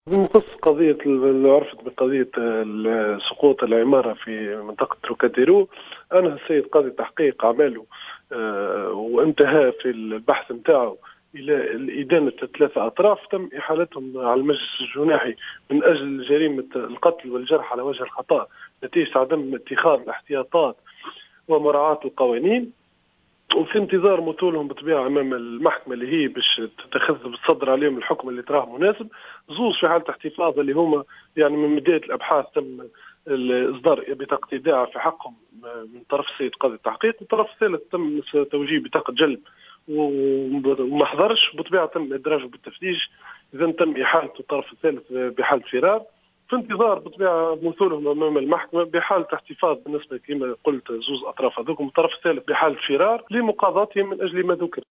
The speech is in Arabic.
بخصوص قضية اللي عرفت بقضية سقوط العمارة في منطقة تروكاديرو. أنا السيد قاضي التحقيق عمله وانتهى في البحث نتاعو إلى إدانة 3 أطراف تم إحالتهم على المجلس الجناحي من أجل جريمة القتل والجرح على وجه الخطأ نتيجة عدم اتخاذ الاحتياطات ومراعاة القوانين، وفي انتظار مثولهم بطبيعة أمام المحكمة اللي هي باش تتخذ بالصدر عليهم الحكم اللي تراه مناسب. زوز في حالة احتفاظ اللي هما يعني من بداية الأبحاث تم إصدار بطاقة إيداع في حقهم من طرف السيد قاضي التحقيق، والطرف الثالث تم توجيه بطاقة جلب وما حضرش، بطبيعة تم إدراجه بالتفتيش، إذا تم إحالة الطرف الثالث بحالة فرار في انتظار بطبيعة مثولهم أمام المحكمة بحالة احتفاظ بالنسبة كما قلت زوز أطراف هذوك، والطرف الثالث بحالة فرار لمقاضاتهم من أجل ما ذكر.